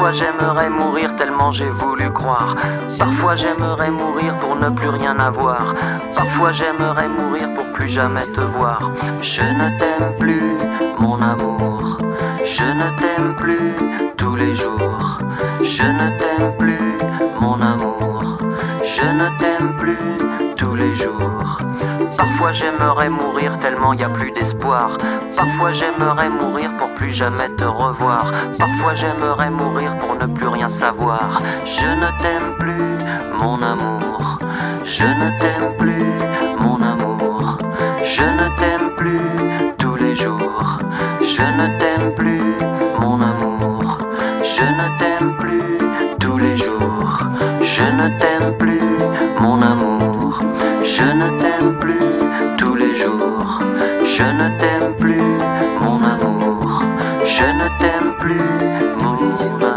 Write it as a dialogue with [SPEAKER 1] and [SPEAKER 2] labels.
[SPEAKER 1] Parfois j'aimerais mourir tellement j'ai voulu croire. Parfois j'aimerais mourir pour ne plus rien avoir. Parfois j'aimerais mourir pour plus jamais te voir. Je ne t'aime plus, mon amour. Je ne t'aime plus tous les jours. Je ne t'aime plus, mon amour. Je ne t'aime plus tous les jours. Parfois j'aimerais mourir tellement y a plus d'espoir. Parfois j'aimerais mourir pour plus jamais te revoir. Parfois j'aimerais mourir pour ne plus rien savoir. Je ne t'aime plus, mon amour. Je ne t'aime plus, mon amour. Je ne t'aime plus tous les jours. Je ne t'aime plus, mon amour. Je ne t'aime plus tous les jours. Je ne t'aime plus, mon amour. Je ne t'aime plus tous les jours. Je ne t'aime plus, mon amour. Je ne t'aime plus, mon amour.